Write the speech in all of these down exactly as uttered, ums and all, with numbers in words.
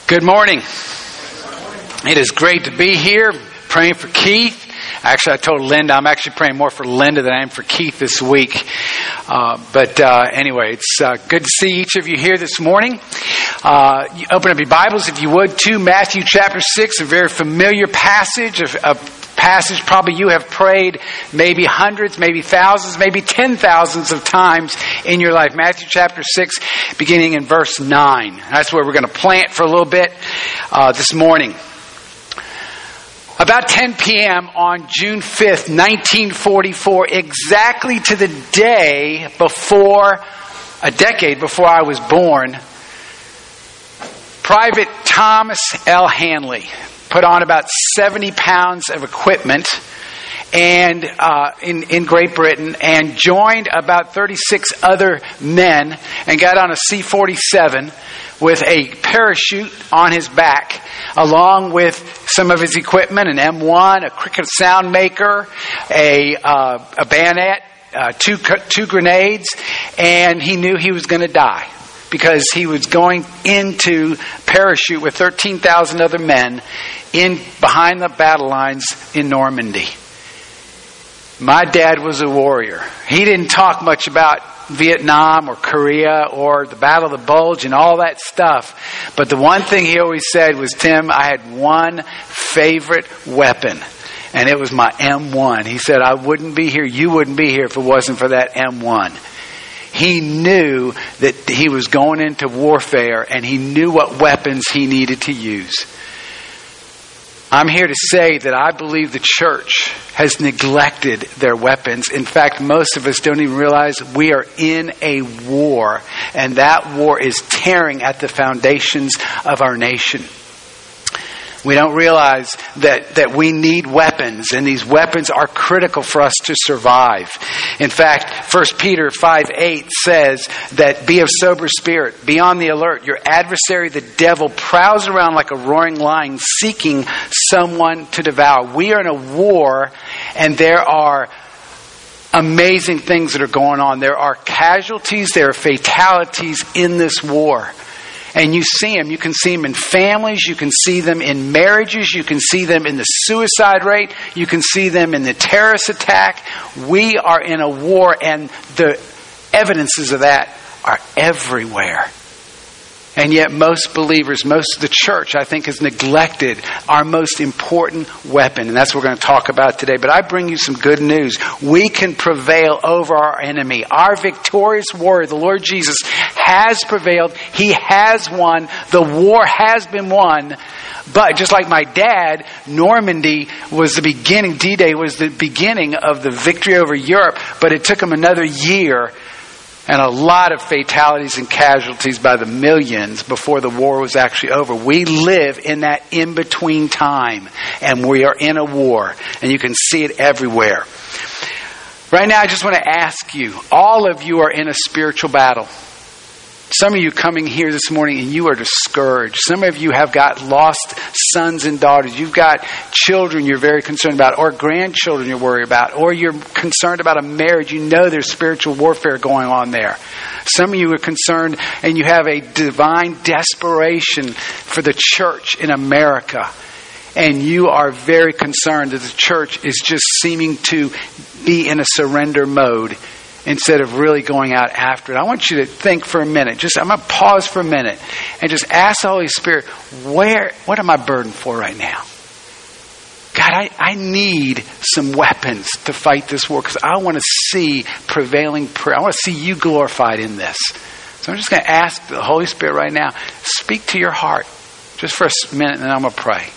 Good morning. It is great to be here praying for Keith. Actually, I told Linda I'm actually praying more for Linda than I am for Keith this week. Uh, but uh, anyway, it's uh, good to see each of you here this morning. Uh, you open up your Bibles, if you would, to Matthew chapter six, a very familiar passage, a, a passage probably you have prayed maybe hundreds, maybe thousands, maybe ten thousands of times in your life. Matthew chapter six, beginning in verse nine. That's where we're going to plant for a little bit uh, this morning. About ten p.m. on June fifth, nineteen forty-four, exactly to the day before, a decade before I was born, Private Thomas L. Hanley put on about seventy pounds of equipment and uh, in, in Great Britain and joined about thirty-six other men and got on a C forty-seven with a parachute on his back, along with some of his equipment, an M one, a cricket sound maker, a, uh, a bayonet, uh, two, two grenades, and he knew he was going to die because he was going into parachute with thirteen thousand other men in behind the battle lines in Normandy. My dad was a warrior. He didn't talk much about Vietnam or Korea or the Battle of the Bulge and all that stuff. But the one thing he always said was, Tim, I had one favorite weapon, and it was my M one. He said, I wouldn't be here, you wouldn't be here if it wasn't for that M one. He knew that he was going into warfare, and he knew what weapons he needed to use. I'm here to say that I believe the church has neglected their weapons. In fact, most of us don't even realize we are in a war, and that war is tearing at the foundations of our nation. We don't realize that, that we need weapons, and these weapons are critical for us to survive. In fact, First Peter five eight says that be of sober spirit, be on the alert. Your adversary, the devil, prowls around like a roaring lion seeking someone to devour. We are in a war, and there are amazing things that are going on. There are casualties, there are fatalities in this war. And you see them. You can see them in families. You can see them in marriages. You can see them in the suicide rate. You can see them in the terrorist attack. We are in a war, and the evidences of that are everywhere. And yet most believers, most of the church, I think, has neglected our most important weapon. And that's what we're going to talk about today. But I bring you some good news. We can prevail over our enemy. Our victorious warrior, the Lord Jesus, has prevailed. He has won. The war has been won. But just like my dad, Normandy was the beginning, D-Day was the beginning of the victory over Europe. But it took him another year and a lot of fatalities and casualties by the millions before the war was actually over. We live in that in-between time, and we are in a war, and you can see it everywhere. Right now, I just want to ask you, all of you are in a spiritual battle. Some of you coming here this morning and you are discouraged. Some of you have got lost sons and daughters. You've got children you're very concerned about, or grandchildren you're worried about, or you're concerned about a marriage. You know there's spiritual warfare going on there. Some of you are concerned and you have a divine desperation for the church in America. And you are very concerned that the church is just seeming to be in a surrender mode instead of really going out after it. I want you to think for a minute. Just I'm going to pause for a minute and just ask the Holy Spirit, where, what am I burdened for right now? God, I, I need some weapons to fight this war because I want to see prevailing prayer. I want to see you glorified in this. So I'm just going to ask the Holy Spirit right now, speak to your heart just for a minute, and then I'm going to pray.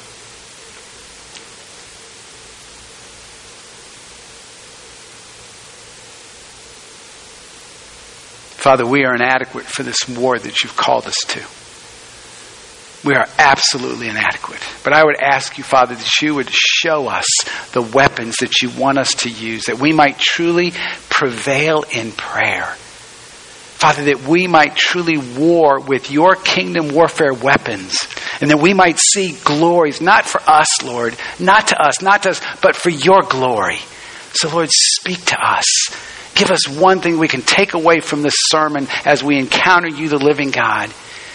Father, we are inadequate for this war that you've called us to. We are absolutely inadequate. But I would ask you, Father, that you would show us the weapons that you want us to use, that we might truly prevail in prayer. Father, that we might truly war with your kingdom warfare weapons, and that we might see glories, not for us, Lord, not to us, not to us, but for your glory. So, Lord, speak to us. Give us one thing we can take away from this sermon as we encounter you, the living God.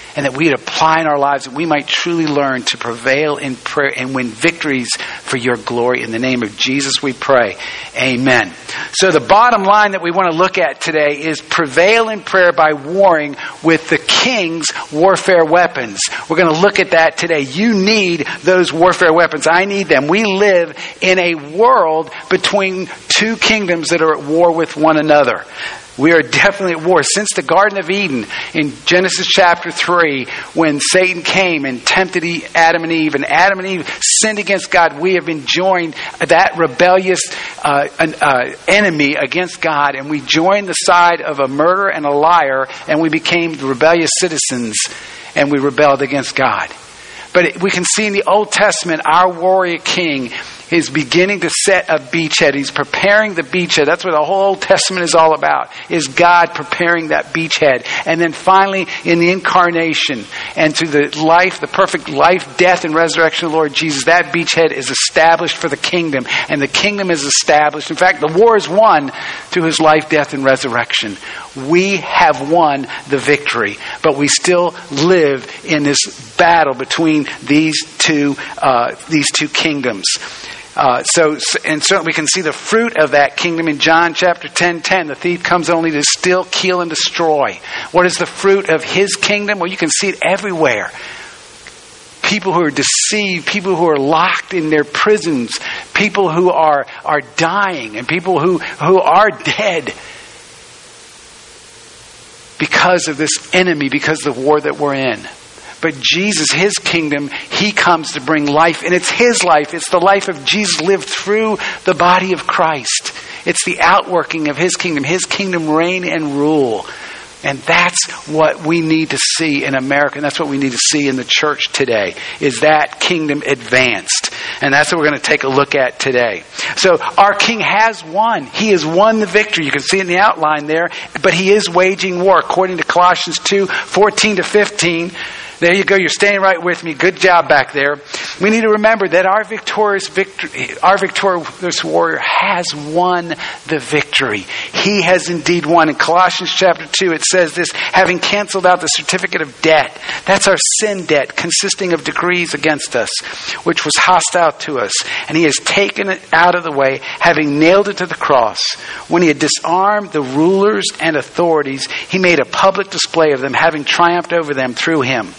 and that we'd apply in our lives, that we might truly learn to prevail in prayer and win victories for your glory. In the name of Jesus we pray. Amen. So the bottom line that we want to look at today is prevail in prayer by warring with the king's warfare weapons. We're going to look at that today. You need those warfare weapons. I need them. We live in a world between two kingdoms that are at war with one another. We are definitely at war. Since the Garden of Eden in Genesis chapter three, when Satan came and tempted Adam and Eve, and Adam and Eve sinned against God, we have enjoined that rebellious uh, uh, enemy against God, and we joined the side of a murderer and a liar, and we became the rebellious citizens, and we rebelled against God. But we can see in the Old Testament, our warrior king is beginning to set a beachhead. He's preparing the beachhead. That's what the whole Old Testament is all about, is God preparing that beachhead. And then finally, in the incarnation and through the life, the perfect life, death, and resurrection of the Lord Jesus, that beachhead is established for the kingdom. And the kingdom is established. In fact, the war is won through his life, death, and resurrection. We have won the victory, but we still live in this battle between these two, uh, these two kingdoms. Uh, so, and certainly we can see the fruit of that kingdom in John chapter ten ten. The thief comes only to steal, kill, and destroy. What is the fruit of his kingdom? Well, you can see it everywhere. People who are deceived, people who are locked in their prisons, people who are, are dying, and people who, who are dead because of this enemy, because of the war that we're in. But Jesus, his kingdom, he comes to bring life. And it's his life. It's the life of Jesus lived through the body of Christ. It's the outworking of his kingdom. His kingdom reign and rule. And that's what we need to see in America. And that's what we need to see in the church today, is that kingdom advanced. And that's what we're going to take a look at today. So our king has won. He has won the victory. You can see it in the outline there. But he is waging war. According to Colossians two, fourteen to fifteen. There you go. You're staying right with me. Good job back there. We need to remember that our victorious victory, our victorious warrior has won the victory. He has indeed won. In Colossians chapter two, it says this, having canceled out the certificate of debt. That's our sin debt, consisting of decrees against us, which was hostile to us. And he has taken it out of the way, having nailed it to the cross. When he had disarmed the rulers and authorities, he made a public display of them, having triumphed over them through him.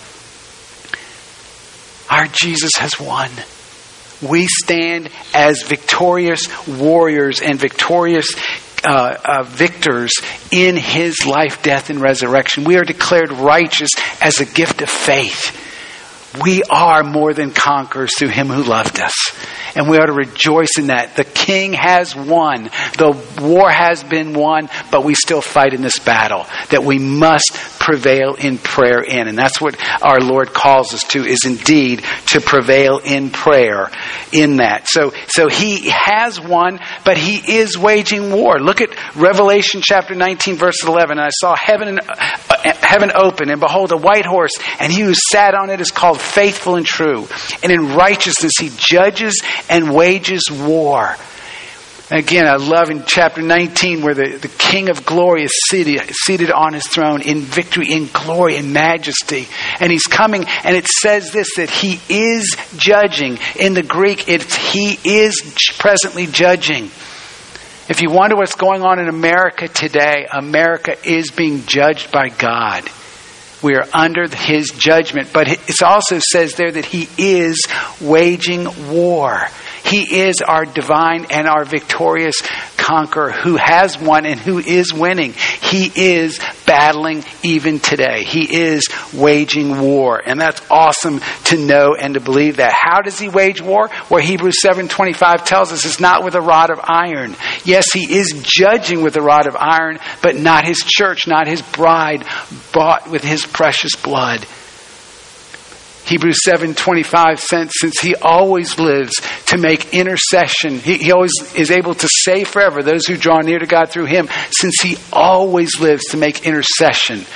Our Jesus has won. We stand as victorious warriors and victorious uh, uh, victors in his life, death, and resurrection. We are declared righteous as a gift of faith. We are more than conquerors through him who loved us. And we ought to rejoice in that. The king has won. The war has been won, but we still fight in this battle that we must prevail in prayer in. And that's what our Lord calls us to, is indeed to prevail in prayer in that. So, so he has won, but he is waging war. Look at Revelation chapter nineteen, verse eleven. And I saw heaven, uh, heaven open, and behold, a white horse, and he who sat on it is called Faithful and True. And in righteousness he judges and wages war. Again, I love in chapter nineteen where the, the King of Glory is seated, seated on his throne in victory, in glory, and majesty. And he's coming, and it says this, that he is judging. In the Greek, it's he is presently judging. If you wonder what's going on in America today, America is being judged by God. We are under his judgment. But it also says there that he is waging war. He is our divine and our victorious conqueror who has won and who is winning. He is battling even today. He is waging war. And that's awesome to know and to believe that. How does he wage war? Well, Hebrews seven twenty-five tells us it's not with a rod of iron. Yes, he is judging with a rod of iron, but not his church, not his bride, bought with his precious blood. Hebrews seven twenty-five says, since he always lives to make intercession, he, he always is able to save forever those who draw near to God through him, since he always lives to make intercession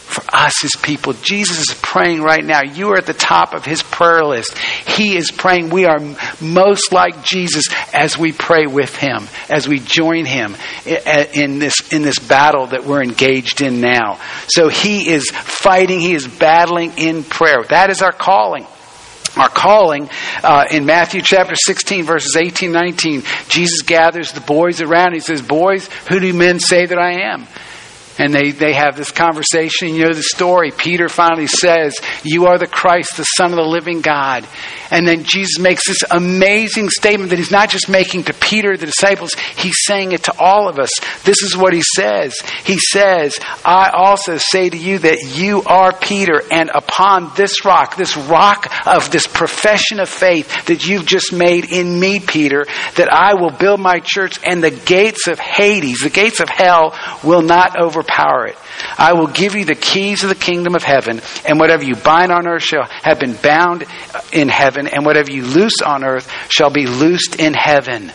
for us, his people. Jesus is praying right now. You are at the top of his prayer list. He is praying. We are most like Jesus as we pray with him, as we join him in this, in this battle that we're engaged in now. So he is fighting. He is battling in prayer. That is our calling. Our calling uh, in Matthew chapter sixteen, verses eighteen, nineteen, Jesus gathers the boys around. He says, boys, who do men say that I am? And they, they have this conversation. You know the story. Peter finally says, you are the Christ, the Son of the living God. And then Jesus makes this amazing statement that he's not just making to Peter, the disciples. He's saying it to all of us. This is what he says. He says, I also say to you that you are Peter, and upon this rock, this rock of this profession of faith that you've just made in me, Peter, that I will build my church, and the gates of Hades, the gates of hell, will not overpower Power it. I will give you the keys of the kingdom of heaven, and whatever you bind on earth shall have been bound in heaven, and whatever you loose on earth shall be loosed in heaven.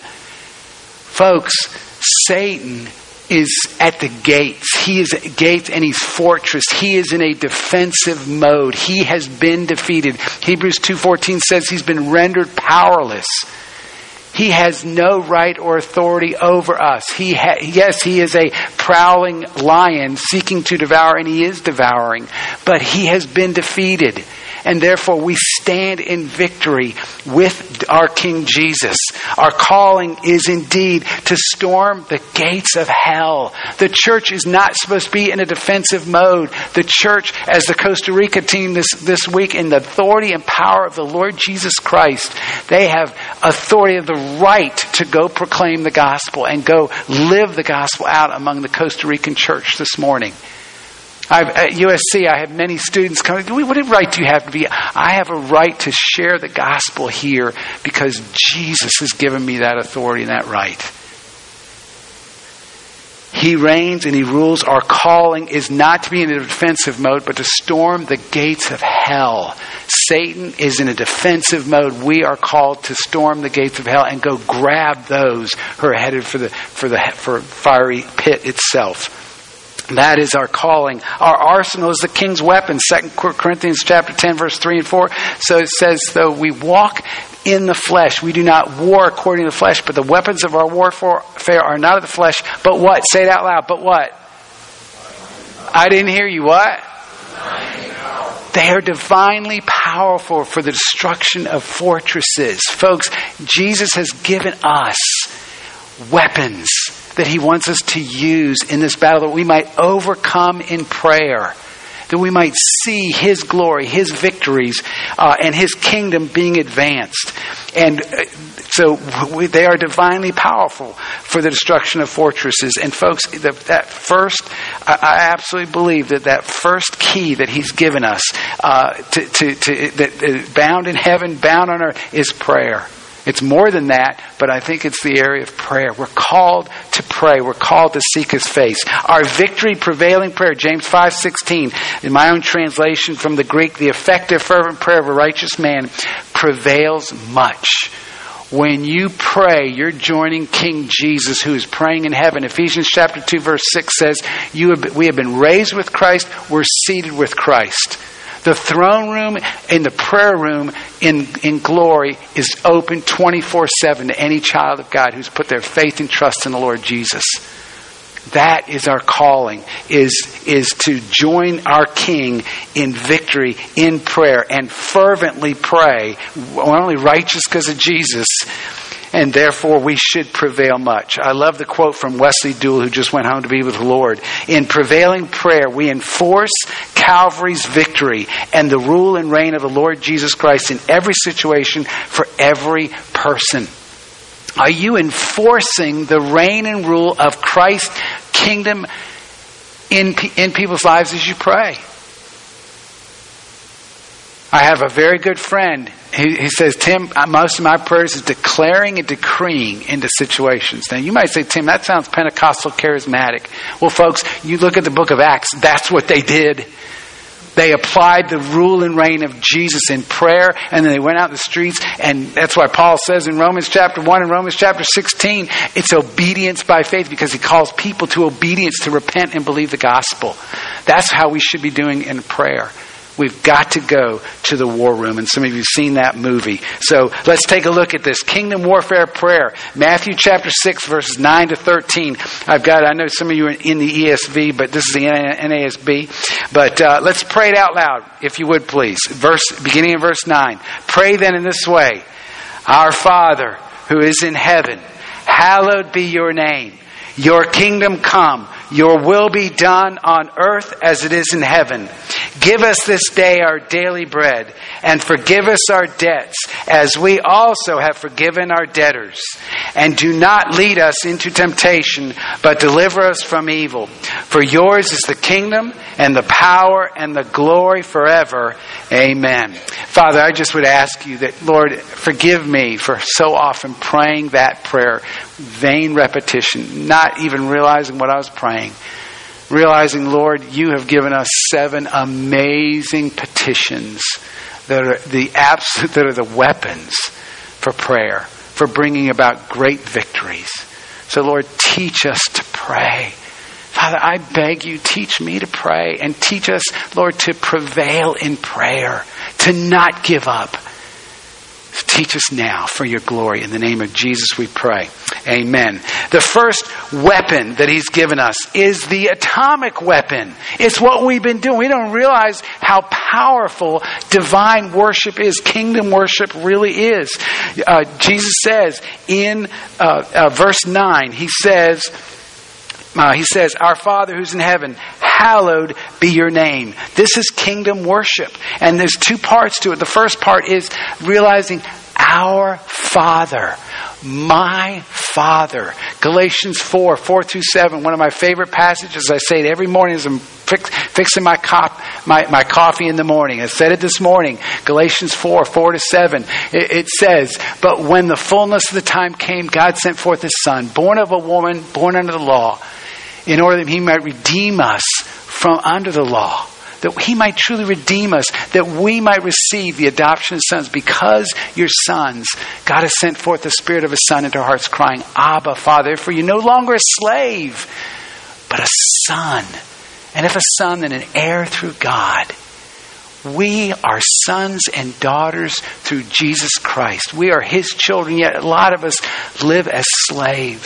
Folks, Satan is at the gates. He is at gates and he's fortress. He is in a defensive mode. He has been defeated. Hebrews two fourteen says he's been rendered powerless. He has no right or authority over us. He ha- yes, he is a prowling lion seeking to devour, and he is devouring. But he has been defeated. And therefore we stand in victory with our King Jesus. Our calling is indeed to storm the gates of hell. The church is not supposed to be in a defensive mode. The church, as the Costa Rica team this, this week, in the authority and power of the Lord Jesus Christ, they have authority of the right to go proclaim the gospel and go live the gospel out among the Costa Rican church this morning. I've, at U S C, I have many students coming. What right do you have to be? I have a right to share the gospel here because Jesus has given me that authority and that right. He reigns and he rules. Our calling is not to be in a defensive mode, but to storm the gates of hell. Satan is in a defensive mode. We are called to storm the gates of hell and go grab those who are headed for the for the for fiery pit itself. That is our calling. Our arsenal is the king's weapon. Second Corinthians chapter ten, verse three and four. So it says, though we walk in the flesh, we do not war according to the flesh, but the weapons of our warfare are not of the flesh, but what? Say it out loud. But what? I didn't hear you. What? They are divinely powerful for the destruction of fortresses. Folks, Jesus has given us weapons that he wants us to use in this battle, that we might overcome in prayer, that we might see his glory, his victories, uh, and his kingdom being advanced. And uh, so we, they are divinely powerful for the destruction of fortresses. And folks, the, that first, I, I absolutely believe that that first key that he's given us, uh, to, to, to that uh, bound in heaven, bound on earth, is prayer. It's more than that, but I think it's the area of prayer. We're called to pray. We're called to seek his face. Our victory prevailing prayer, James five sixteen, in my own translation from the Greek, the effective fervent prayer of a righteous man prevails much. When you pray, you're joining King Jesus, who is praying in heaven. Ephesians chapter two, verse six says, "You have, we have been raised with Christ. We're seated with Christ." The throne room and the prayer room in, in glory is open twenty-four seven to any child of God who's put their faith and trust in the Lord Jesus. That is our calling, is, is to join our King in victory, in prayer, and fervently pray. We're only righteous because of Jesus, and therefore we should prevail much. I love the quote from Wesley Duell, who just went home to be with the Lord. In prevailing prayer, we enforce Calvary's victory and the rule and reign of the Lord Jesus Christ in every situation for every person. Are you enforcing the reign and rule of Christ's kingdom in, in people's lives as you pray? I have a very good friend. He, he says, Tim, most of my prayers is declaring and decreeing into situations. Now, you might say, Tim, that sounds Pentecostal charismatic. Well, folks, you look at the book of Acts, that's what they did. They applied the rule and reign of Jesus in prayer, and then they went out in the streets, and that's why Paul says in Romans chapter one and Romans chapter sixteen, it's obedience by faith, because he calls people to obedience, to repent and believe the gospel. That's how we should be doing in prayer. We've got to go to the war room, and some of you have seen that movie. So let's take a look at this. Kingdom warfare prayer. Matthew chapter six, verses nine to thirteen. I've got, I know some of you are in the E S V, but this is the N A S B. But uh, let's pray it out loud, if you would please. Verse, beginning in verse nine. Pray then in this way. Our Father, who is in heaven, hallowed be your name. Your kingdom come. Your will be done on earth as it is in heaven. Give us this day our daily bread, and forgive us our debts, as we also have forgiven our debtors. And do not lead us into temptation, but deliver us from evil. For yours is the kingdom, and the power, and the glory forever. Amen. Father, I just would ask you that, Lord, forgive me for so often praying that prayer, vain repetition, not even realizing what I was praying. Realizing, Lord, you have given us seven amazing petitions that are the absolute, that are the weapons for prayer, for bringing about great victories. So, Lord, teach us to pray. Father, I beg you, teach me to pray, and teach us, Lord, to prevail in prayer, to not give up. Teach us now for your glory. In the name of Jesus we pray. Amen. The first weapon that he's given us is the atomic weapon. It's what we've been doing. We don't realize how powerful divine worship is. Kingdom worship really is. Uh, Jesus says in uh, uh, verse nine, he says, uh, he says, Our Father who's in heaven, hallowed be your name. This is kingdom worship. And there's two parts to it. The first part is realizing our Father, my Father. Galatians four, four through seven, one of my favorite passages. I say it every morning as I'm fix, fixing my, cop, my, my coffee in the morning. I said it this morning. Galatians four, four to seven. It, it says, But when the fullness of the time came, God sent forth His Son, born of a woman, born under the law, in order that He might redeem us from under the law, that He might truly redeem us, that we might receive the adoption of sons. Because you're sons, God has sent forth the Spirit of His Son into our hearts, crying, Abba, Father. For you're no longer a slave, but a son. And if a son, then an heir through God. We are sons and daughters through Jesus Christ. We are His children, yet a lot of us live as slaves.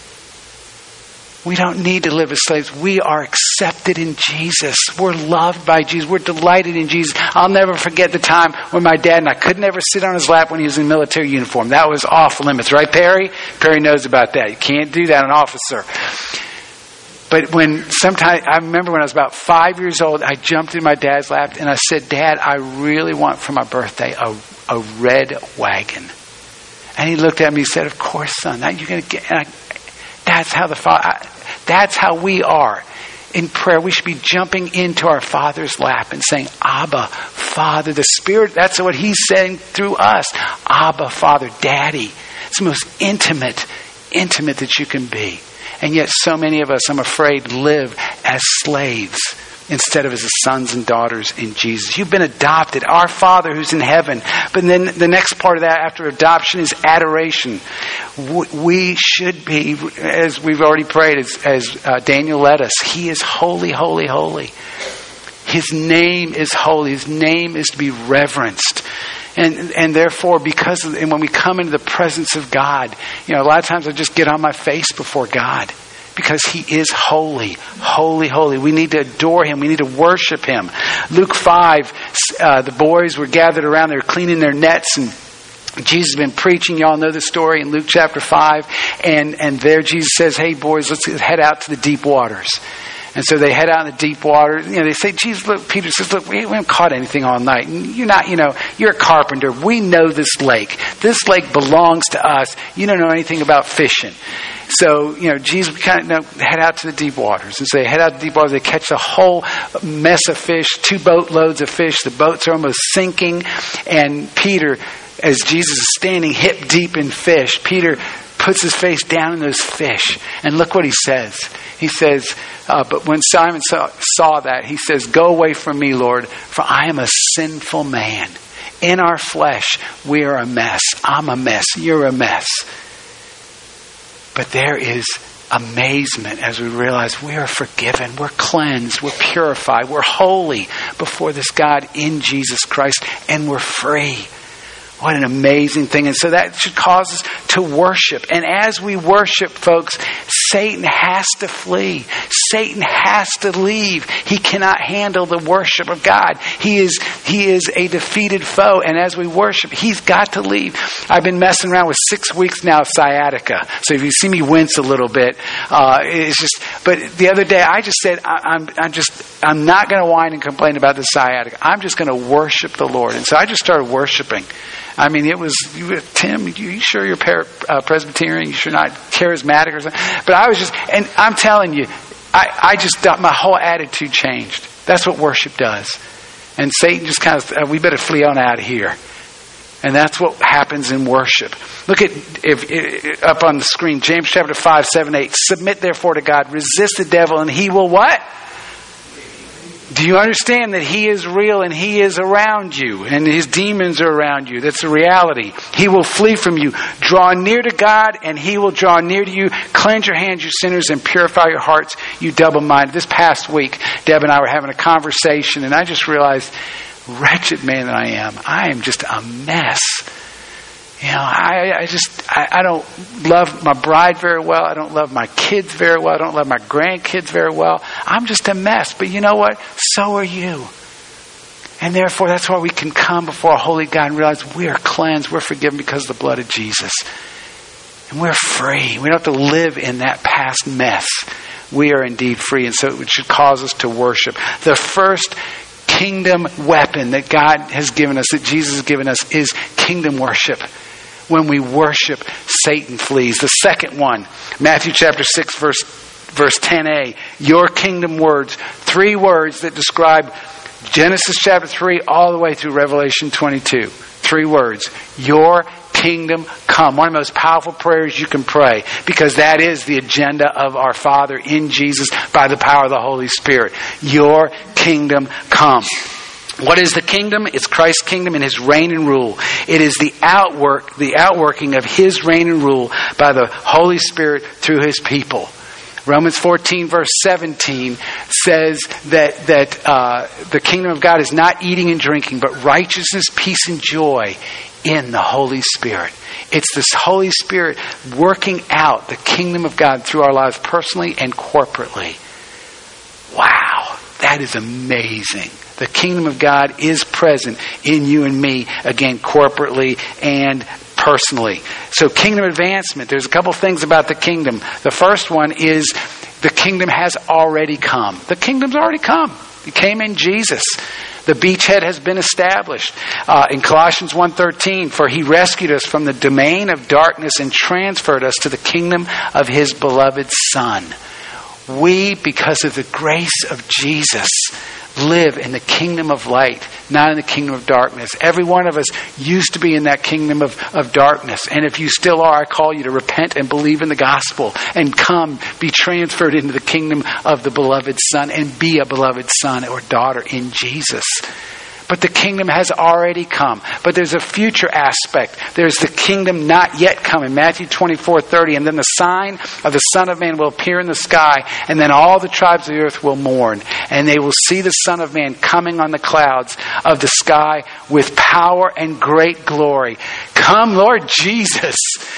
We don't need to live as slaves. We are accepted in Jesus. We're loved by Jesus. We're delighted in Jesus. I'll never forget the time when my dad and I could never sit on his lap when he was in military uniform. That was off limits, right, Perry? Perry knows about that. You can't do that, an officer. But when sometime, I remember when I was about five years old, I jumped in my dad's lap and I said, Dad, I really want for my birthday a, a red wagon. And he looked at me and said, Of course, son. Now you're going to get... And I, That's how the Father, that's how we are in prayer. We should be jumping into our Father's lap and saying, Abba, Father. The Spirit, that's what He's saying through us. Abba, Father, Daddy. It's the most intimate, intimate that you can be. And yet so many of us, I'm afraid, live as slaves instead of as sons and daughters in Jesus. You've been adopted. Our Father who's in heaven. But then the next part of that after adoption is adoration. We should be, as we've already prayed, as, as uh, Daniel led us, He is holy, holy, holy. His name is holy. His name is to be reverenced. And and therefore, because of, and when we come into the presence of God, you know, a lot of times I just get on my face before God. Because He is holy, holy, holy. We need to adore Him. We need to worship Him. Luke five, uh, the boys were gathered around. They were cleaning their nets, and Jesus has been preaching. Y'all know the story in Luke chapter five. And, and there Jesus says, hey, boys, let's head out to the deep waters. And so they head out in the deep water. You know, they say, Jesus, look, Peter says, look, we haven't caught anything all night. And you're not, you know, you're a carpenter. We know this lake. This lake belongs to us. You don't know anything about fishing. So, you know, Jesus kind of you know, head out to the deep waters. And so they head out to the deep waters. They catch a whole mess of fish, two boat loads of fish. The boats are almost sinking. And Peter, as Jesus is standing hip deep in fish, Peter puts his face down in those fish. And look what he says. He says, uh, but when Simon saw, saw that, he says, "Go away from me, Lord, for I am a sinful man. In our flesh, we are a mess. I'm a mess. You're a mess." But there is amazement as we realize we are forgiven, we're cleansed, we're purified, we're holy before this God in Jesus Christ, and we're free. What an amazing thing. And so that should cause us to worship. And as we worship, folks, Satan has to flee. Satan has to leave. He cannot handle the worship of God. He is he is a defeated foe. And as we worship, he's got to leave. I've been messing around with six weeks now of sciatica. So if you see me wince a little bit, uh, it's just. But the other day, I just said, I, I'm I'm just I'm not going to whine and complain about the sciatica. I'm just going to worship the Lord. And so I just started worshiping. I mean, it was, you, Tim, you, you sure you're par- uh, Presbyterian? You sure not charismatic or something? But I was just, and I'm telling you, I, I just, my whole attitude changed. That's what worship does. And Satan just kind of, uh, we better flee on out of here. And that's what happens in worship. Look at, if, if up on the screen, James chapter five, seven, eight. "Submit therefore to God, resist the devil, and he will" what? Do you understand that he is real and he is around you and his demons are around you? That's the reality. He will flee from you. Draw near to God and he will draw near to you. Cleanse your hands, you sinners, and purify your hearts, you double-minded. This past week, Deb and I were having a conversation, and I just realized, wretched man that I am, I am just a mess. You know, I, I just, I, I don't love my bride very well. I don't love my kids very well. I don't love my grandkids very well. I'm just a mess. But you know what? So are you. And therefore, that's why we can come before a holy God and realize we are cleansed. We're forgiven because of the blood of Jesus. And we're free. We don't have to live in that past mess. We are indeed free. And so it should cause us to worship. The first kingdom weapon that God has given us, that Jesus has given us, is kingdom worship. When we worship, Satan flees. The second one, Matthew chapter six, verse verse ten a. Your kingdom words. Three words that describe Genesis chapter three all the way through Revelation twenty-two. Three words. Your kingdom come. One of the most powerful prayers you can pray, because that is the agenda of our Father in Jesus by the power of the Holy Spirit. Your kingdom come. What is the kingdom? It's Christ's kingdom and his reign and rule. It is the outwork, the outworking of his reign and rule by the Holy Spirit through his people. Romans fourteen verse seventeen says that that uh, the kingdom of God is not eating and drinking, but righteousness, peace, and joy in the Holy Spirit. It's this Holy Spirit working out the kingdom of God through our lives personally and corporately. Wow, that is amazing. The kingdom of God is present in you and me, again, corporately and personally. So kingdom advancement, there's a couple things about the kingdom. The first one is the kingdom has already come. The kingdom's already come. It came in Jesus. The beachhead has been established. Uh, in Colossians one thirteen, for he rescued us from the domain of darkness and transferred us to the kingdom of his beloved Son. We, because of the grace of Jesus, live in the kingdom of light, not in the kingdom of darkness. Every one of us used to be in that kingdom of, of darkness. And if you still are, I call you to repent and believe in the gospel and come, be transferred into the kingdom of the beloved Son and be a beloved son or daughter in Jesus. But the kingdom has already come. But there's a future aspect. There's the kingdom not yet come in Matthew twenty-four thirty. And then the sign of the Son of Man will appear in the sky. And then all the tribes of the earth will mourn. And they will see the Son of Man coming on the clouds of the sky with power and great glory. Come, Lord Jesus.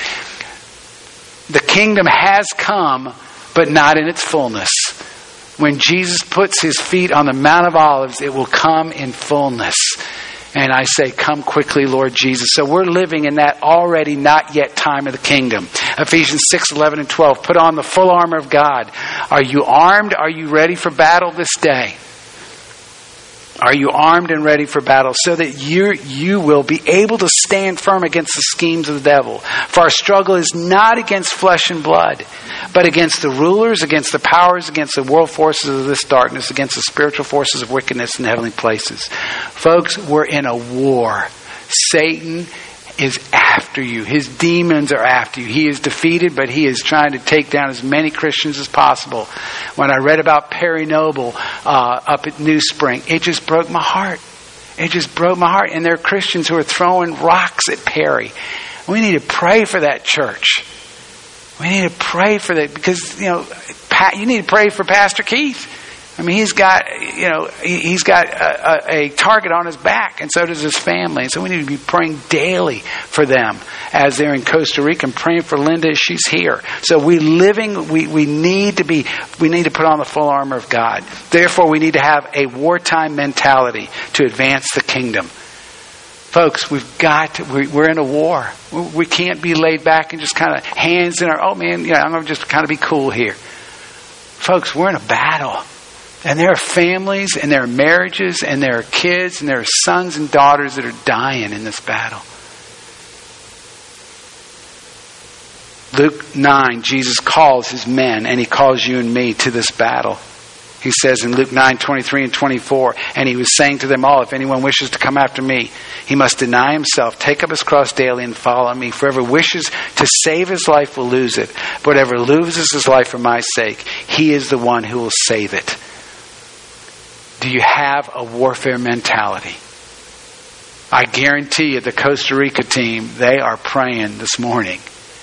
The kingdom has come, but not in its fullness. When Jesus puts his feet on the Mount of Olives, it will come in fullness. And I say, come quickly, Lord Jesus. So we're living in that already not yet time of the kingdom. Ephesians six, eleven, and twelve. Put on the full armor of God. Are you armed? Are you ready for battle this day? Are you armed and ready for battle so that you you will be able to stand firm against the schemes of the devil? For our struggle is not against flesh and blood, but against the rulers, against the powers, against the world forces of this darkness, against the spiritual forces of wickedness in heavenly places. Folks, we're in a war. Satan is after you. His demons are after you. He is defeated, but he is trying to take down as many Christians as possible. When I read about Perry Noble uh, up at New Spring, it just broke my heart. It just broke my heart. And there are Christians who are throwing rocks at Perry. We need to pray for that church. We need to pray for that because, you know, Pat, you need to pray for Pastor Keith. I mean, he's got, you know, he's got a, a, a target on his back, and so does his family. And so we need to be praying daily for them as they're in Costa Rica, and praying for Linda as she's here. So we living, we, we need to be, we need to put on the full armor of God. Therefore, we need to have a wartime mentality to advance the kingdom. Folks, we've got to, we're in a war. We can't be laid back and just kind of hands in our, oh man, you know, I'm going to just kind of be cool here. Folks, we're in a battle. And there are families, and there are marriages, and there are kids, and there are sons and daughters that are dying in this battle. Luke nine, Jesus calls his men, and he calls you and me to this battle. He says in Luke nine, twenty-three and twenty-four, and he was saying to them all, if anyone wishes to come after me, he must deny himself, take up his cross daily, and follow me. For whoever wishes to save his life will lose it. But whoever loses his life for my sake, he is the one who will save it. Do you have a warfare mentality? I guarantee you the Costa Rica team, they are praying this morning.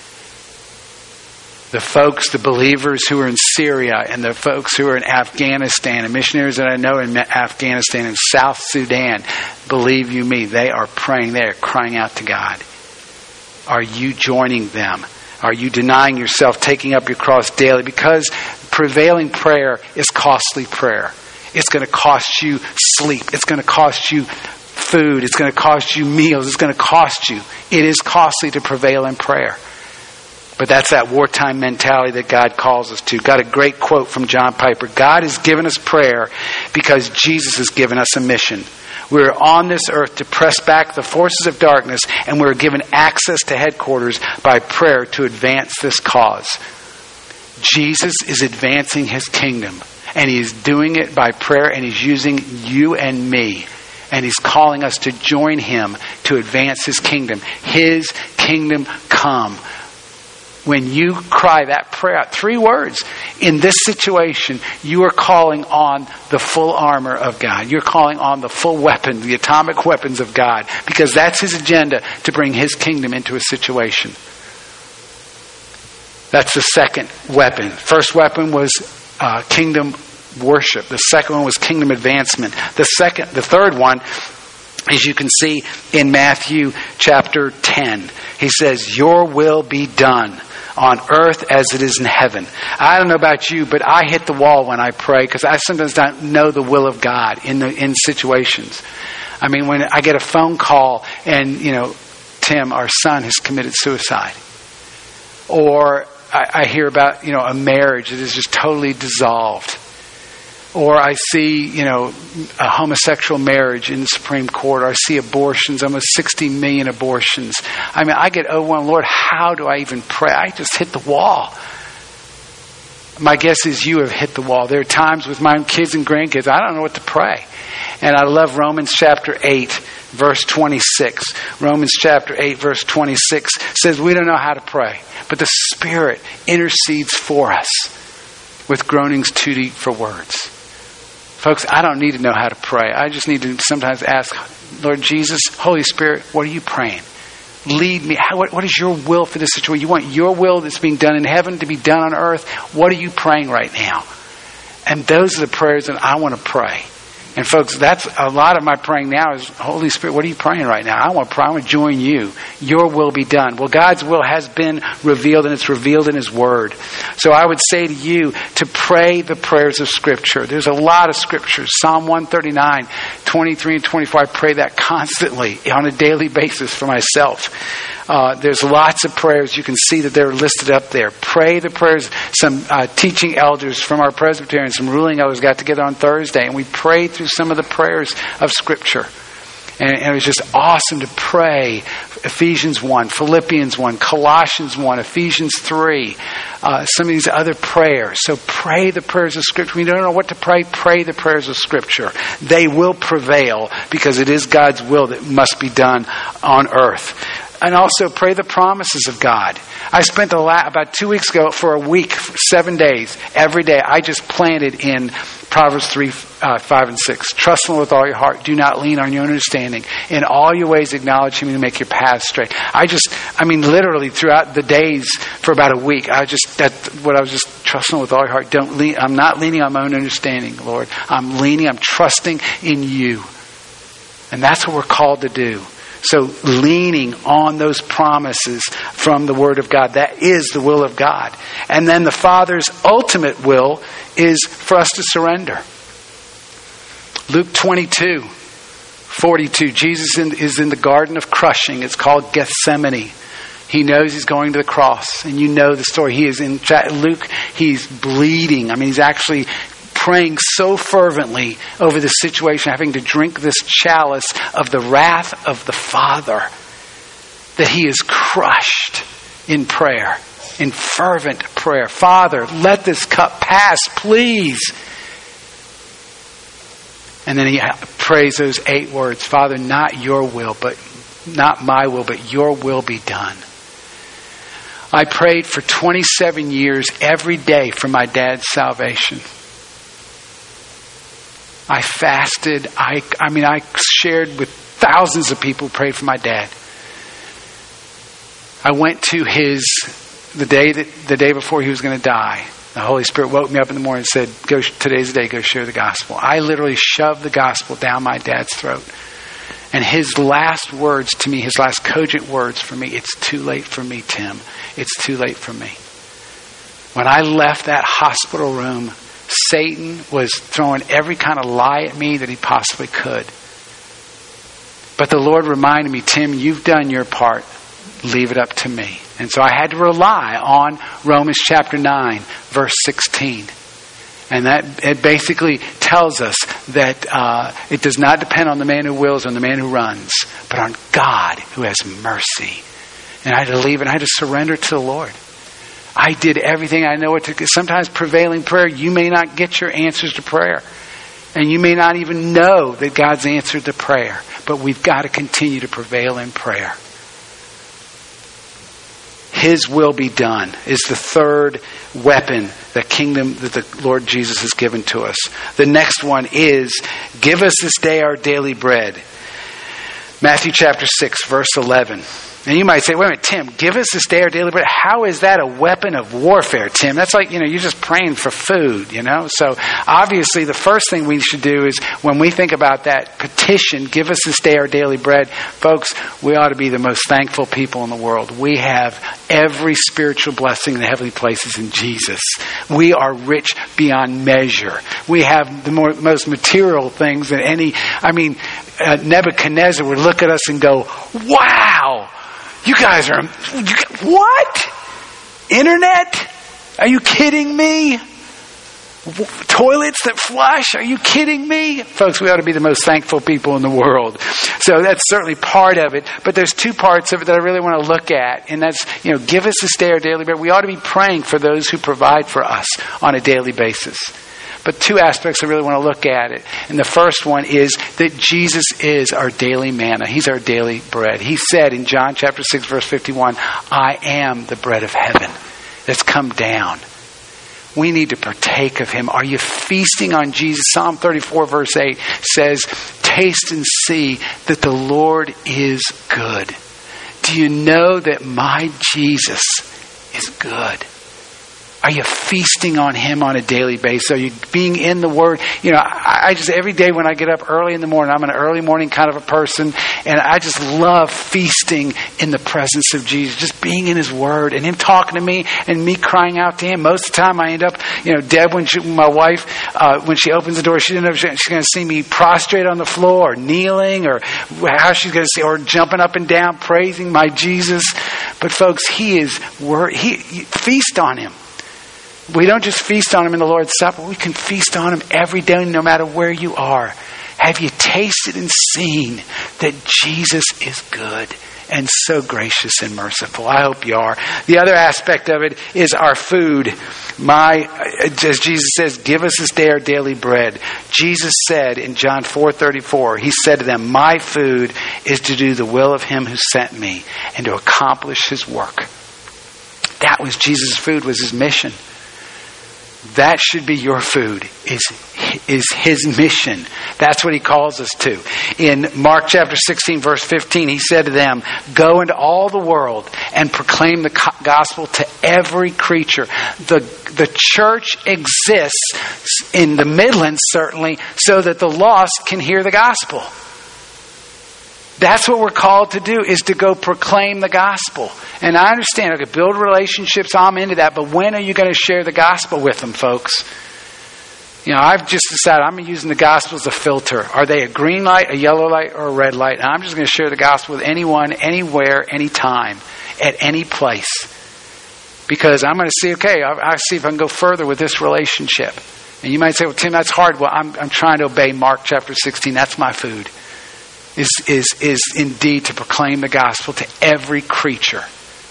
The folks, the believers who are in Syria, and the folks who are in Afghanistan, and missionaries that I know in Afghanistan and South Sudan, believe you me, they are praying. They are crying out to God. Are you joining them? Are you denying yourself, taking up your cross daily? Because prevailing prayer is costly prayer. It's going to cost you sleep. It's going to cost you food. It's going to cost you meals. It's going to cost you. It is costly to prevail in prayer. But that's that wartime mentality that God calls us to. Got a great quote from John Piper. God has given us prayer because Jesus has given us a mission. We're on this earth to press back the forces of darkness, and we're given access to headquarters by prayer to advance this cause. Jesus is advancing his kingdom. And he's doing it by prayer, and he's using you and me. And he's calling us to join him to advance his kingdom. His kingdom come. When you cry that prayer out, three words, in this situation, you are calling on the full armor of God. You're calling on the full weapon, the atomic weapons of God. Because that's his agenda, to bring his kingdom into a situation. That's the second weapon. First weapon was Uh, kingdom worship. The second one was kingdom advancement. The second, the third one, as you can see in Matthew chapter ten, he says, "Your will be done on earth as it is in heaven." I don't know about you, but I hit the wall when I pray because I sometimes don't know the will of God in the in situations. I mean, when I get a phone call and, you know, Tim, our son, has committed suicide, or I, I hear about, you know, a marriage that is just totally dissolved. Or I see, you know, a homosexual marriage in the Supreme Court. Or I see abortions, almost sixty million abortions. I mean, I get overwhelmed. Lord, how do I even pray? I just hit the wall. My guess is you have hit the wall. There are times with my own kids and grandkids, I don't know what to pray. And I love Romans chapter eight, verse twenty-six. Romans chapter eight, verse twenty-six says we don't know how to pray, but the Spirit intercedes for us with groanings too deep for words. Folks, I don't need to know how to pray. I just need to sometimes ask, Lord Jesus, Holy Spirit, what are you praying? Lead me. How, what, what is your will for this situation? You want your will that's being done in heaven to be done on earth? What are you praying right now? And those are the prayers that I want to pray. And folks, that's a lot of my praying now is, Holy Spirit, what are you praying right now? I want to pray. I want to join you. Your will be done. Well, God's will has been revealed, and it's revealed in his word. So I would say to you to pray the prayers of Scripture. There's a lot of scriptures. Psalm one thirty-nine, twenty-three and twenty-four. I pray that constantly on a daily basis for myself. Uh, there's lots of prayers. You can see that they're listed up there. Pray the prayers. Some uh, teaching elders from our Presbyterian, some ruling elders got together on Thursday, and we prayed through some of the prayers of Scripture. And, and it was just awesome to pray Ephesians one, Philippians one, Colossians one, Ephesians three, uh, some of these other prayers. So pray the prayers of Scripture. When you don't know what to pray, pray the prayers of Scripture. They will prevail because it is God's will that must be done on earth. and also pray the promises of God. I spent the la- about two weeks ago for a week, for seven days, every day. I just planted in Proverbs three, uh, five, and six. Trust in the Lord with all your heart. Do not lean on your own understanding. In all your ways acknowledge Him to make your path straight. I just, I mean, literally throughout the days for about a week, I just, that what I was just trusting with all your heart. Don't lean, I'm not leaning on my own understanding, Lord. I'm leaning, I'm trusting in you. And that's what we're called to do. So leaning on those promises from the Word of God, that is the will of God. And then the Father's ultimate will is for us to surrender. Luke twenty-two, forty-two, Jesus in, is in the Garden of Crushing. It's called Gethsemane. He knows he's going to the cross. And you know the story. He is in Luke, he's bleeding. I mean, he's actually praying so fervently over this situation, having to drink this chalice of the wrath of the Father, that he is crushed in prayer, in fervent prayer. Father, let this cup pass, please. And then he prays those eight words, Father, not your will, but not my will, but your will be done. I prayed for twenty-seven years every day for my dad's salvation. I fasted. I, I mean, I shared with thousands of people who prayed for my dad. I went to his, the day that, the day before he was going to die. The Holy Spirit woke me up in the morning and said, "Go, today's the day, go share the gospel." I literally shoved the gospel down my dad's throat. And his last words to me, his last cogent words for me, "It's too late for me, Tim. It's too late for me." When I left that hospital room, Satan was throwing every kind of lie at me that he possibly could. But the Lord reminded me, Tim, you've done your part. Leave it up to me. And so I had to rely on Romans chapter nine, verse sixteen. And that it basically tells us that uh, it does not depend on the man who wills or the man who runs, but on God who has mercy. And I had to leave and I had to surrender to the Lord. I did everything I know it took. Sometimes prevailing prayer, you may not get your answers to prayer. And you may not even know that God's answered to prayer. But we've got to continue to prevail in prayer. His will be done is the third weapon, the kingdom that the Lord Jesus has given to us. The next one is, give us this day our daily bread. Matthew chapter six, verse eleven. And you might say, wait a minute, Tim, give us this day our daily bread. How is that a weapon of warfare, Tim? That's like, you know, you're just praying for food, you know? So obviously the first thing we should do is when we think about that petition, give us this day our daily bread, folks, we ought to be the most thankful people in the world. We have every spiritual blessing in the heavenly places in Jesus. We are rich beyond measure. We have the more, most material things than any, I mean, uh, Nebuchadnezzar would look at us and go, wow! You guys are, you, what? Internet? Are you kidding me? Toilets that flush? Are you kidding me? Folks, we ought to be the most thankful people in the world. So that's certainly part of it. But there's two parts of it that I really want to look at. And that's, you know, give us this day our daily bread. We ought to be praying for those who provide for us on a daily basis. But two aspects I really want to look at it. And the first one is that Jesus is our daily manna. He's our daily bread. He said in John chapter six, verse fifty-one, I am the bread of heaven that's come down. We need to partake of Him. Are you feasting on Jesus? Psalm thirty-four, verse eight says, taste and see that the Lord is good. Do you know that my Jesus is good? Are you feasting on Him on a daily basis? Are you being in the Word? You know, I, I just, every day when I get up early in the morning, I'm an early morning kind of a person, and I just love feasting in the presence of Jesus, just being in His Word, and Him talking to me, and me crying out to Him. Most of the time I end up, you know, Deb, when she, my wife, uh, when she opens the door, she doesn't know if she's going to see me prostrate on the floor, or kneeling, or how she's going to see, or jumping up and down, praising my Jesus. But folks, He is, Word. He, he feast on Him. We don't just feast on Him in the Lord's Supper. We can feast on Him every day, no matter where you are. Have you tasted and seen that Jesus is good? and so gracious and merciful. I hope you are. The other aspect of it is our food. My, as Jesus says, give us this day our daily bread. Jesus said in John four thirty-four, he said to them, my food is to do the will of him who sent me and to accomplish his work. That was Jesus' food, was his mission. That should be your food, is, is his mission. That's what he calls us to. In Mark chapter sixteen, verse fifteen, he said to them, go into all the world and proclaim the gospel to every creature. The, the church exists in the Midlands, certainly, so that the lost can hear the gospel. That's what we're called to do, is to go proclaim the gospel. And I understand, okay, build relationships, I'm into that, but when are you going to share the gospel with them, folks? You know, I've just decided I'm using the gospel as a filter. Are they a green light, a yellow light, or a red light? And I'm just going to share the gospel with anyone, anywhere, anytime, at any place. Because I'm going to see, okay, I'll, I'll see if I can go further with this relationship. And you might say, well, Tim, that's hard. Well, I'm, I'm trying to obey Mark chapter sixteen. That's my food. Is, is, is indeed to proclaim the gospel to every creature.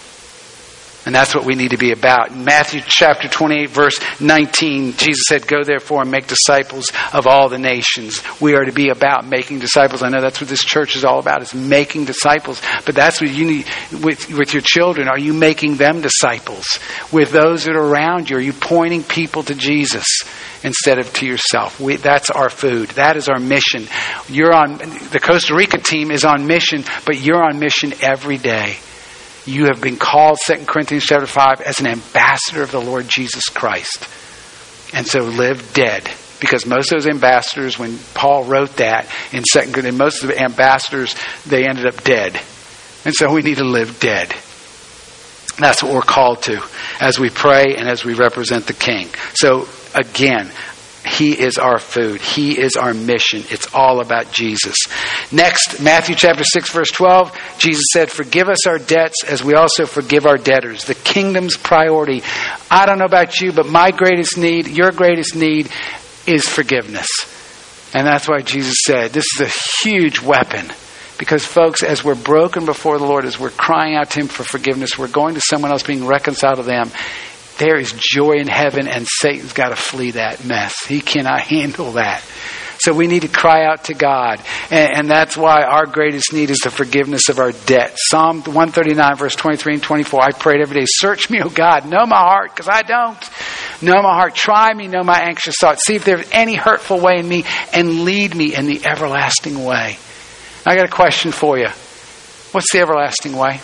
And that's what we need to be about. In Matthew chapter twenty-eight, verse nineteen, Jesus said, go therefore and make disciples of all the nations. We are to be about making disciples. I know that's what this church is all about, is making disciples. But that's what you need with, with your children. Are you making them disciples? With those that are around you, are you pointing people to Jesus instead of to yourself? We, that's our food. That is our mission. You're on, the Costa Rica team is on mission, but you're on mission every day. You have been called, Second Corinthians chapter five, as an ambassador of the Lord Jesus Christ. And so live dead. Because most of those ambassadors, when Paul wrote that in Second Corinthians, most of the ambassadors, they ended up dead. And so we need to live dead. That's what we're called to as we pray and as we represent the King. So again, he is our food. He is our mission. It's all about Jesus. Next, Matthew chapter six, verse twelve, Jesus said, forgive us our debts as we also forgive our debtors. The kingdom's priority. I don't know about you, but my greatest need, your greatest need is forgiveness. And that's why Jesus said, this is a huge weapon. Because folks, as we're broken before the Lord, as we're crying out to him for forgiveness, we're going to someone else, being reconciled to them. There is joy in heaven, and Satan's got to flee that mess. He cannot handle that. So we need to cry out to God. And, and that's why our greatest need is the forgiveness of our debt. Psalm one thirty-nine, verse twenty-three and twenty-four. I prayed every day, search me, O God. Know my heart, because I don't. Know my heart. Try me, know my anxious thoughts. See if there's any hurtful way in me, and lead me in the everlasting way. I got a question for you. What's the everlasting way?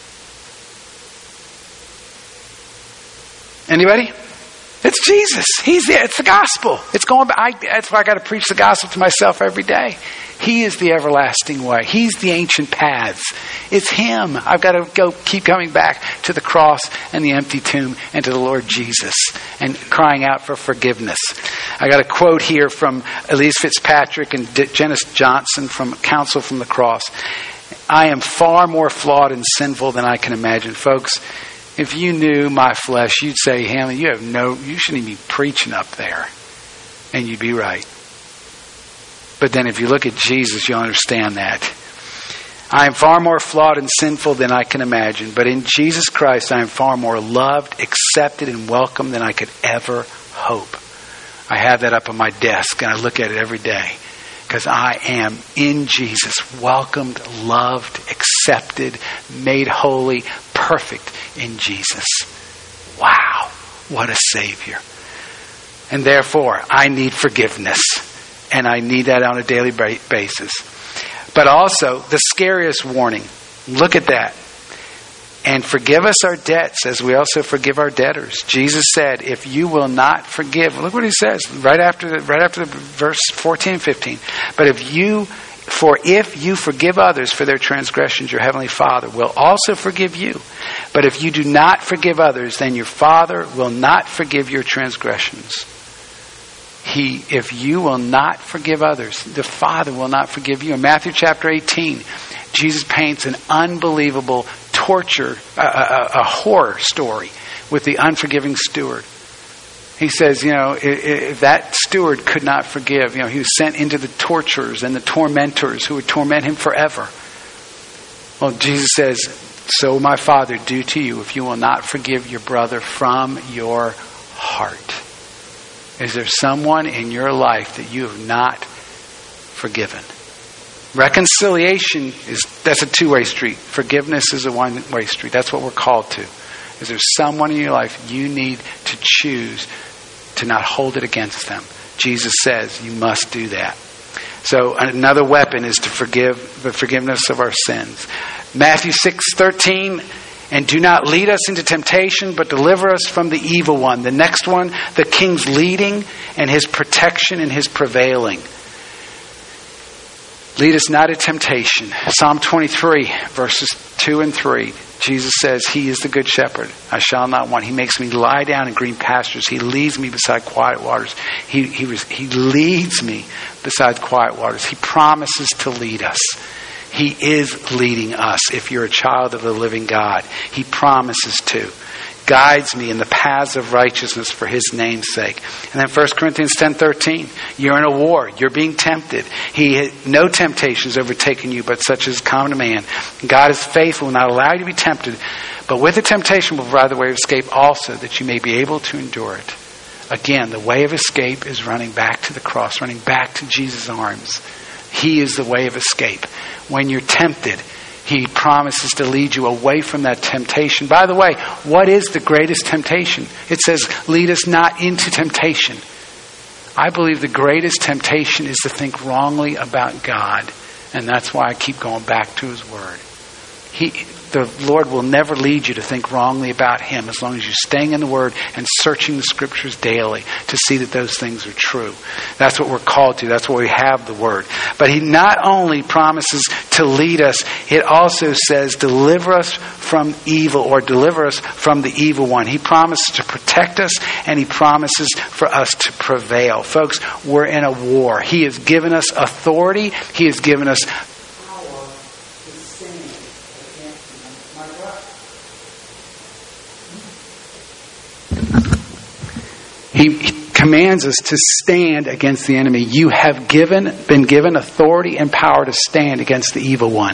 Anybody? It's Jesus. He's there. It's the gospel. It's going back. I, that's why I got to preach the gospel to myself every day. He is the everlasting way. He's the ancient paths. It's him. I've got to go keep coming back to the cross and the empty tomb and to the Lord Jesus and crying out for forgiveness. I got a quote here from Elise Fitzpatrick and Janice Johnson from Counsel from the Cross. I am far more flawed and sinful than I can imagine. Folks, if you knew my flesh, you'd say, Hanley, you have no, you shouldn't even be preaching up there. And you'd be right. But then if you look at Jesus, you'll understand that. I am far more flawed and sinful than I can imagine. But in Jesus Christ, I am far more loved, accepted, and welcomed than I could ever hope. I have that up on my desk, and I look at it every day. Because I am in Jesus, welcomed, loved, accepted, made holy, perfect in Jesus. Wow, what a Savior. And therefore, I need forgiveness. And I need that on a daily basis. But also, the scariest warning, look at that. And forgive us our debts as we also forgive our debtors. Jesus said, if you will not forgive, look what he says right after the, right after the verse fourteen and fifteen. But if you, for if you forgive others for their transgressions, your heavenly Father will also forgive you. But if you do not forgive others, then your Father will not forgive your transgressions. He, if you will not forgive others, the Father will not forgive you. In Matthew chapter eighteen, Jesus paints an unbelievable torture, a, a, a horror story with the unforgiving steward. He says, you know, if, if that steward could not forgive, you know, he was sent into the torturers and the tormentors who would torment him forever. Well, Jesus says, so will my Father do to you if you will not forgive your brother from your heart. Is there someone in your life that you have not forgiven? Reconciliation is, that's a two-way street. Forgiveness is a one-way street. That's what we're called to. Is there someone in your life you need to choose to not hold it against them? Jesus says you must do that. So another weapon is to forgive, the forgiveness of our sins. Matthew six thirteen, and do not lead us into temptation, but deliver us from the evil one. The next one, the king's leading and his protection and his prevailing. Lead us not into temptation. Psalm twenty-three, verses two and three. Jesus says, he is the good shepherd. I shall not want. He makes me lie down in green pastures. He leads me beside quiet waters. He, he, was, he leads me beside quiet waters. He promises to lead us. He is leading us. If you're a child of the living God, he promises to. Guides me in the paths of righteousness for his name's sake. And then First Corinthians ten thirteen. You're in a war. You're being tempted. He no temptation has overtaken you, but such as common to man. God is faithful, will not allow you to be tempted, but with the temptation will provide the way of escape also, that you may be able to endure it. Again, the way of escape is running back to the cross, running back to Jesus' arms. He is the way of escape. When you're tempted, he promises to lead you away from that temptation. By the way, what is the greatest temptation? It says, lead us not into temptation. I believe the greatest temptation is to think wrongly about God. And that's why I keep going back to his word. He, the Lord will never lead you to think wrongly about him as long as you're staying in the word and searching the scriptures daily to see that those things are true. That's what we're called to. That's why we have the word. But he not only promises to lead us, it also says deliver us from evil, or deliver us from the evil one. He promises to protect us, and he promises for us to prevail. Folks, we're in a war. He has given us authority. He has given us He commands us to stand against the enemy. You have given, been given authority and power to stand against the evil one.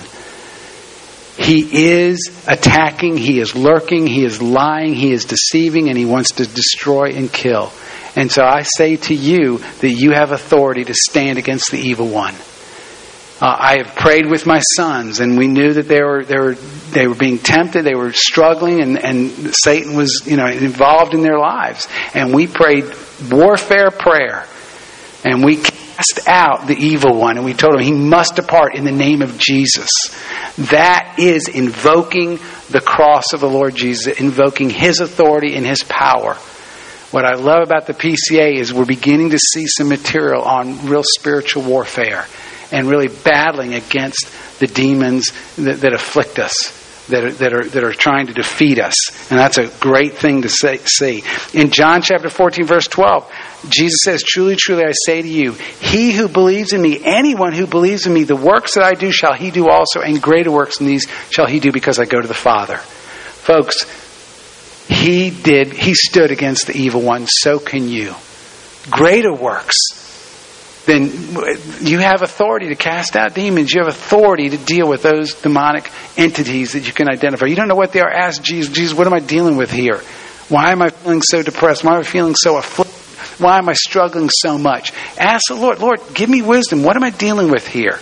He is attacking, he is lurking, he is lying, he is deceiving, and he wants to destroy and kill. And so I say to you that you have authority to stand against the evil one. Uh, I have prayed with my sons, and we knew that they were they were they were being tempted, they were struggling, and, and Satan was, you know, involved in their lives. And we prayed warfare prayer, and we cast out the evil one, and we told him he must depart in the name of Jesus. That is invoking the cross of the Lord Jesus, invoking his authority and his power. What I love about the P C A is we're beginning to see some material on real spiritual warfare, and really battling against the demons that, that afflict us, that are, that are that are trying to defeat us. And that's a great thing to say, see. In John chapter fourteen, verse twelve, Jesus says, truly, truly, I say to you, he who believes in me, anyone who believes in me, the works that I do shall he do also, and greater works than these shall he do, because I go to the Father. Folks, he did, he stood against the evil one, so can you. Greater works. Then you have authority to cast out demons. You have authority to deal with those demonic entities that you can identify. You don't know what they are. Ask Jesus, Jesus, what am I dealing with here? Why am I feeling so depressed? Why am I feeling so afflicted? Why am I struggling so much? Ask the Lord, Lord, give me wisdom. What am I dealing with here?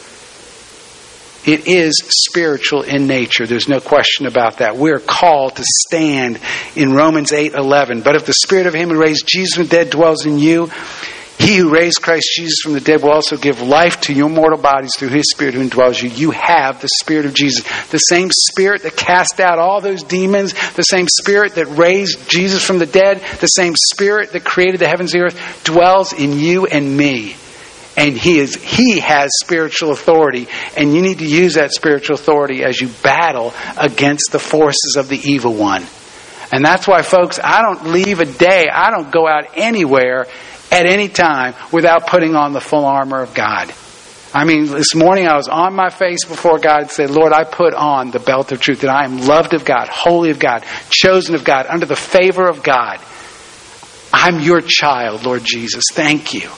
It is spiritual in nature. There's no question about that. We're called to stand in Romans eight eleven. But if the spirit of him who raised Jesus from the dead dwells in you, he who raised Christ Jesus from the dead will also give life to your mortal bodies through his spirit who indwells you. You have the spirit of Jesus. The same spirit that cast out all those demons, the same spirit that raised Jesus from the dead, the same spirit that created the heavens and the earth dwells in you and me. And he is he has spiritual authority, and you need to use that spiritual authority as you battle against the forces of the evil one. And that's why, folks, I don't leave a day, I don't go out anywhere at any time without putting on the full armor of God. I mean, this morning I was on my face before God and said, Lord, I put on the belt of truth, that I am loved of God, holy of God, chosen of God, under the favor of God. I'm your child, Lord Jesus. Thank you.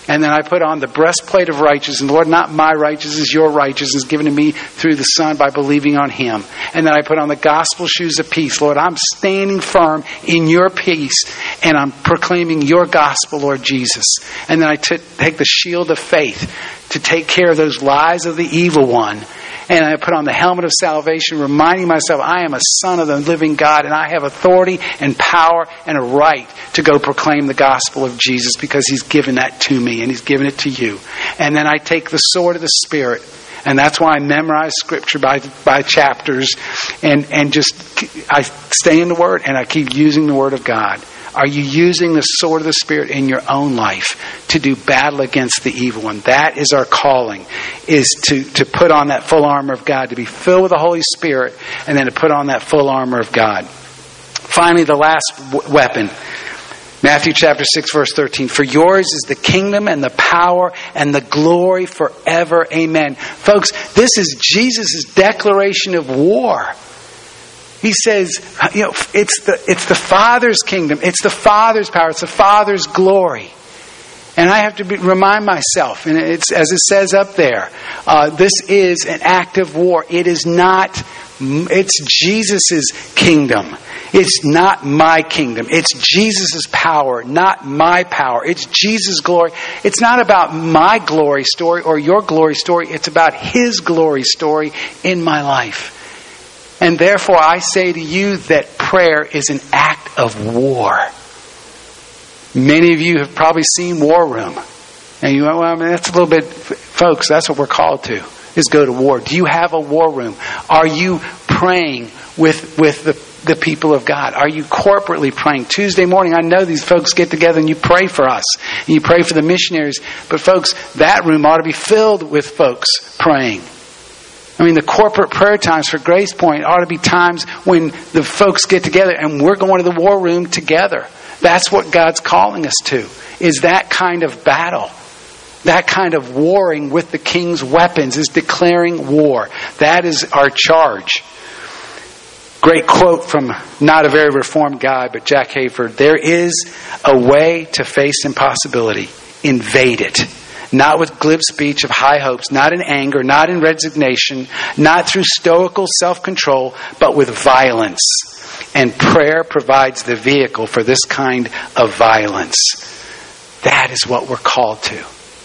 And then I put on the breastplate of righteousness. And Lord, not my righteousness, your righteousness given to me through the Son by believing on Him. And then I put on the gospel shoes of peace. Lord, I'm standing firm in your peace and I'm proclaiming your gospel, Lord Jesus. And then I t- take the shield of faith to take care of those lies of the evil one. And I put on the helmet of salvation, reminding myself I am a son of the living God and I have authority and power and a right to go proclaim the gospel of Jesus because He's given that to me and He's given it to you. And then I take the sword of the Spirit. And that's why I memorize Scripture by by chapters and, and just I stay in the Word and I keep using the Word of God. Are you using the sword of the Spirit in your own life to do battle against the evil one? That is our calling, is to, to put on that full armor of God, to be filled with the Holy Spirit, and then to put on that full armor of God. Finally, the last w- weapon, Matthew chapter six, verse thirteen. For yours is the kingdom and the power and the glory forever. Amen. Folks, this is Jesus' declaration of war. He says, you know, it's the it's the Father's kingdom, it's the Father's power, it's the Father's glory. And I have to be, remind myself, and it's as it says up there, uh, this is an active war. It is not, it's Jesus' kingdom. It's not my kingdom. It's Jesus' power, not my power. It's Jesus' glory. It's not about my glory story or your glory story. It's about His glory story in my life. And therefore, I say to you that prayer is an act of war. Many of you have probably seen War Room. And you went, well, I mean, that's a little bit, folks, that's what we're called to, is go to war. Do you have a war room? Are you praying with, with the, the people of God? Are you corporately praying? Tuesday morning, I know these folks get together and you pray for us. And you pray for the missionaries. But folks, that room ought to be filled with folks praying. I mean, the corporate prayer times for Grace Point ought to be times when the folks get together and we're going to the war room together. That's what God's calling us to, is that kind of battle. That kind of warring with the king's weapons, is declaring war. That is our charge. Great quote from not a very reformed guy, but Jack Hayford. There is a way to face impossibility. Invade it. Not with glib speech of high hopes, not in anger, not in resignation, not through stoical self-control, but with violence. And prayer provides the vehicle for this kind of violence. That is what we're called to.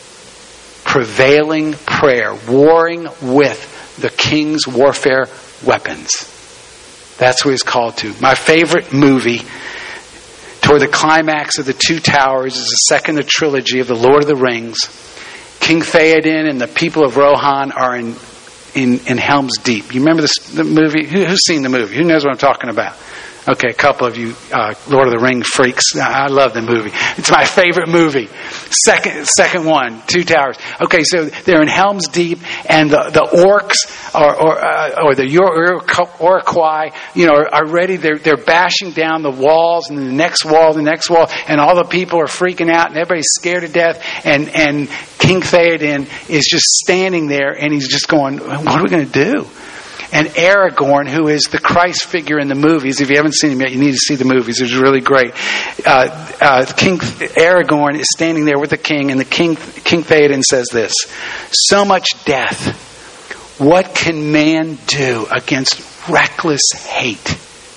Prevailing prayer, warring with the king's warfare weapons. That's what he's called to. My favorite movie, toward the climax of the Two Towers, is the second trilogy of the Lord of the Rings. King Theoden and the people of Rohan are in in, in Helm's Deep. You remember this, the movie? Who, who's seen the movie? Who knows what I'm talking about? Okay, a couple of you uh, Lord of the Rings freaks. I love the movie. It's my favorite movie. Second second one, Two Towers. Okay, so they're in Helm's Deep, and the, the orcs or or, uh, or the Iroquois, you know, are, are ready. They're they're bashing down the walls, and the next wall, the next wall, and all the people are freaking out, and everybody's scared to death. And and King Theoden is just standing there, and he's just going, "What are we going to do?" And Aragorn, who is the Christ figure in the movies, if you haven't seen him yet, you need to see the movies. It's really great. Uh, uh, King Aragorn is standing there with the king, and the king, King Theoden says this: "So much death, what can man do against reckless hate?"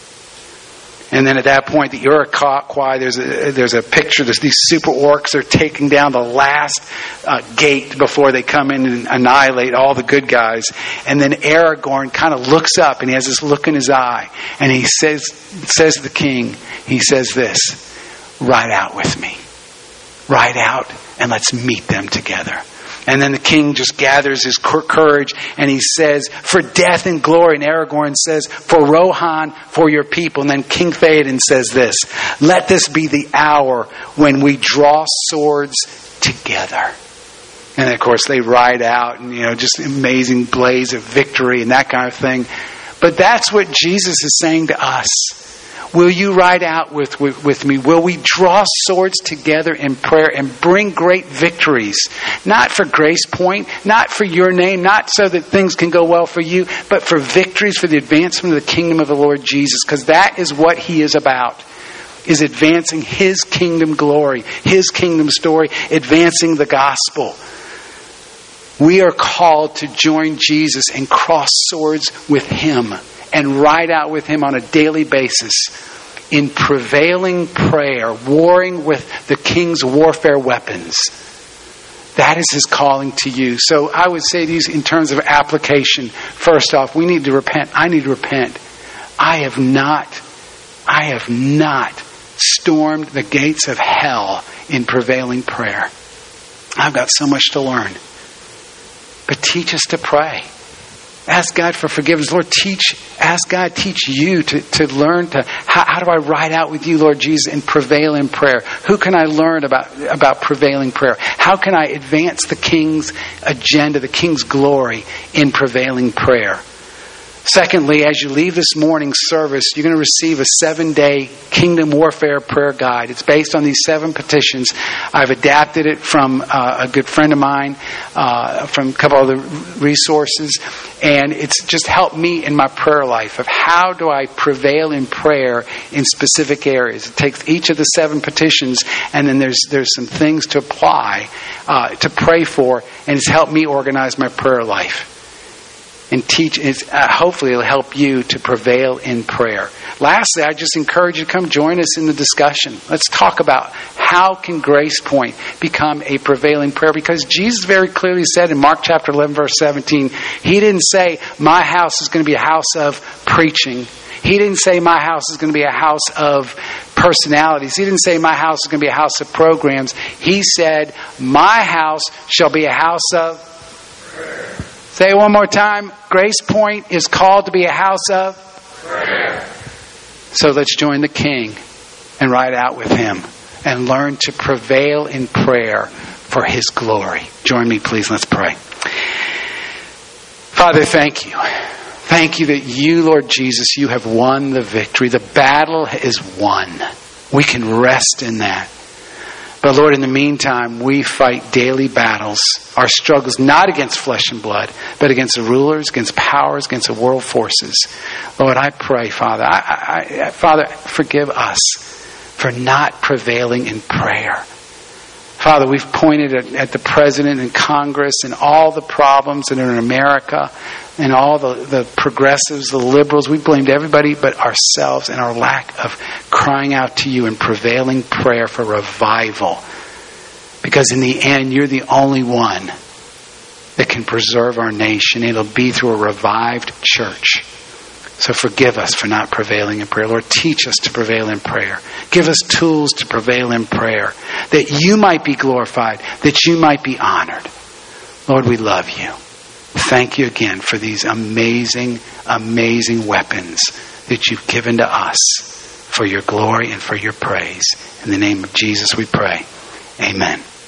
And then at that point, the Iroquois, there's a, there's a picture, there's these super orcs are taking down the last uh, gate before they come in and annihilate all the good guys. And then Aragorn kind of looks up, and he has this look in his eye. And he says, says to the king, he says this: "Ride out with me. Ride out, and let's meet them together." And then the king just gathers his courage and he says, "For death and glory." And Aragorn says, "For Rohan, for your people." And then King Theoden says this: "Let this be the hour when we draw swords together." And of course they ride out, and you know, just amazing blaze of victory and that kind of thing. But that's what Jesus is saying to us. Will you ride out with, with, with me? Will we draw swords together in prayer and bring great victories? Not for Grace Point, not for your name, not so that things can go well for you, but for victories for the advancement of the kingdom of the Lord Jesus, because that is what He is about. is advancing His kingdom glory, His kingdom story, advancing the gospel. We are called to join Jesus and cross swords with Him and ride out with Him on a daily basis in prevailing prayer, warring with the King's warfare weapons. That is His calling to you. So I would say to you in terms of application, first off, we need to repent. I need to repent. I have not, I have not stormed the gates of hell in prevailing prayer. I've got so much to learn. But teach us to pray. Ask God for forgiveness. Lord, teach, ask God, teach you to, to learn to, how, how do I ride out with you, Lord Jesus, and prevail in prayer? Who can I learn about, about prevailing prayer? How can I advance the King's agenda, the King's glory in prevailing prayer? Secondly, as you leave this morning's service, you're going to receive a seven-day Kingdom Warfare Prayer Guide. It's based on these seven petitions. I've adapted it from uh, a good friend of mine, uh, from a couple other resources, and it's just helped me in my prayer life of how do I prevail in prayer in specific areas. It takes each of the seven petitions, and then there's there's some things to apply, uh, to pray for, and it's helped me organize my prayer life. And teach, uh, hopefully it'll help you to prevail in prayer. Lastly, I just encourage you to come join us in the discussion. Let's talk about how can Grace Point become a prevailing prayer? Because Jesus very clearly said in Mark chapter eleven, verse seventeen, He didn't say, my house is going to be a house of preaching. He didn't say, my house is going to be a house of personalities. He didn't say, my house is going to be a house of programs. He said, my house shall be a house of prayer. Say it one more time. Grace Point is called to be a house of prayer. So let's join the King and ride out with Him and learn to prevail in prayer for His glory. Join me, please. Let's pray. Father, thank you. Thank you that you, Lord Jesus, you have won the victory. The battle is won. We can rest in that. But Lord, in the meantime, we fight daily battles. Our struggles not against flesh and blood, but against the rulers, against powers, against the world forces. Lord, I pray, Father, I, I, I, Father, forgive us for not prevailing in prayer. Father, we've pointed at, at the President and Congress and all the problems that are in America and all the, the progressives, the liberals. We blamed everybody but ourselves and our lack of crying out to you in prevailing prayer for revival. Because in the end, you're the only one that can preserve our nation. It'll be through a revived church. So forgive us for not prevailing in prayer. Lord, teach us to prevail in prayer. Give us tools to prevail in prayer, that you might be glorified, that you might be honored. Lord, we love you. Thank you again for these amazing, amazing weapons that you've given to us for your glory and for your praise. In the name of Jesus we pray. Amen.